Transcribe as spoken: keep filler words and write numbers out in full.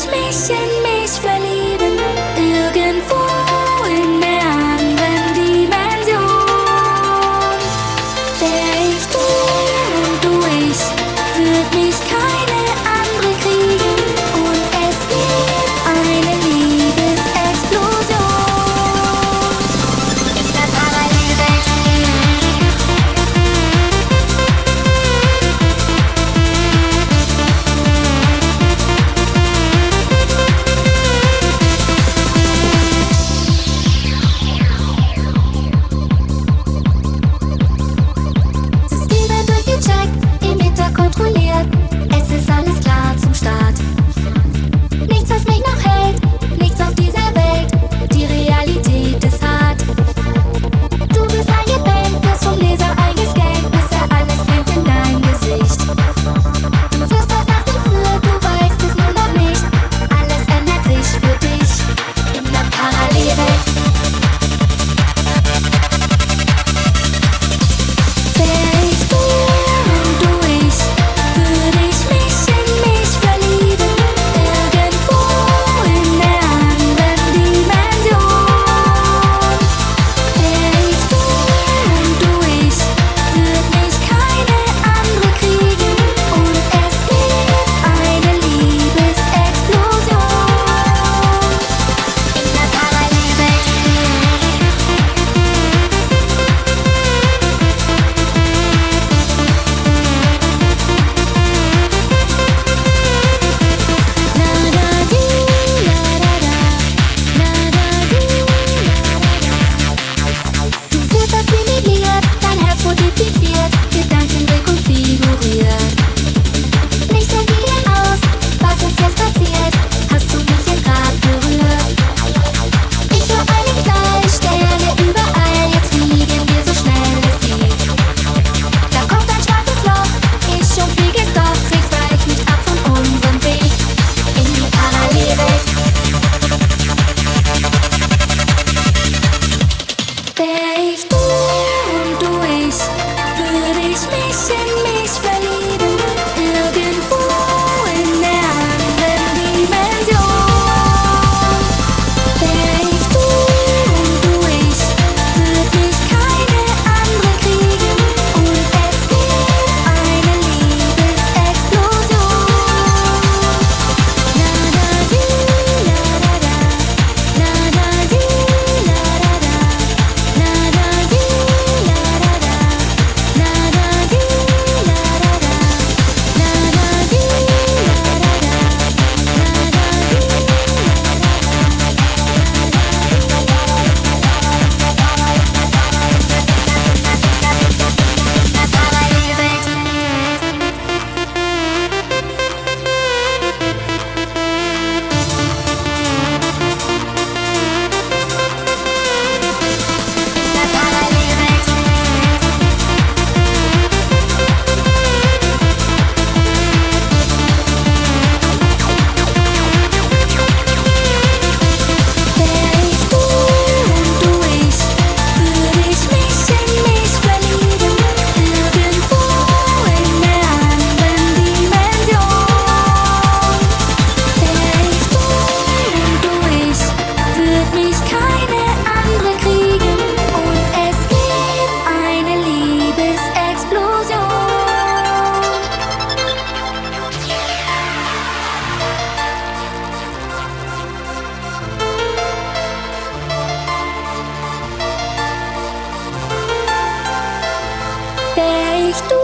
ich mich in mich verlieben, irgendwo in der anderen Dimension. Wär ich du und du ich, würd mich keine andere kriegen und es gibt eine Liebesexplosion in der Parallelwelt. Systeme durchgecheckt, Emitter kontrolliert, es ist alles klar zum Start. Nichts, was mich noch hält, nichts auf dieser Welt, die Realität ist hart. Du bist eingepennt, wirst vom Laser eingescannt, bis er alles fängt in dein Gesicht. Du wirst heute Nacht entführt, du weißt es nur noch nicht, alles ändert sich für dich in der Parallelwelt. Wär ich du und du ich, würd ich mich in mich verlieben, irgendwo in der anderen Dimension. Wär ich du und du ich, würd mich keine andere kriegen und es gibt eine Liebesexplosion in der Parallelwelt. Du wirst assimiliert, dein Herz modifiziert, Gedanken rekonfiguriert. Nicht reagieren aus, was ist jetzt passiert? Hast du mich jetzt grad berührt? Ich höre alle gleich, Sterne überall, jetzt fliegen wir so schnell es geht. Da kommt ein schwarzes Loch, ich umflieg es doch, ich weich nicht ab von unserem Weg in die Parallelwelt. Wär ich du und du ich, würd ich mich in mich verlieben, irgendwo in der anderen Dimension. Wär ich du und du ich, würd mich keine andere kriegen und es gibt eine Liebesexplosion. Na na di, la da da, na na di, la da da, na na di, la da da, na na di, la da da, na na di, la Wär ich du und du ich, würd ich mich in mich verlieben, irgendwo in der anderen Dimension. Wär ich du und du ich, würd mich keine andere kriegen und es gibt eine Liebesexplosion. Wär ich du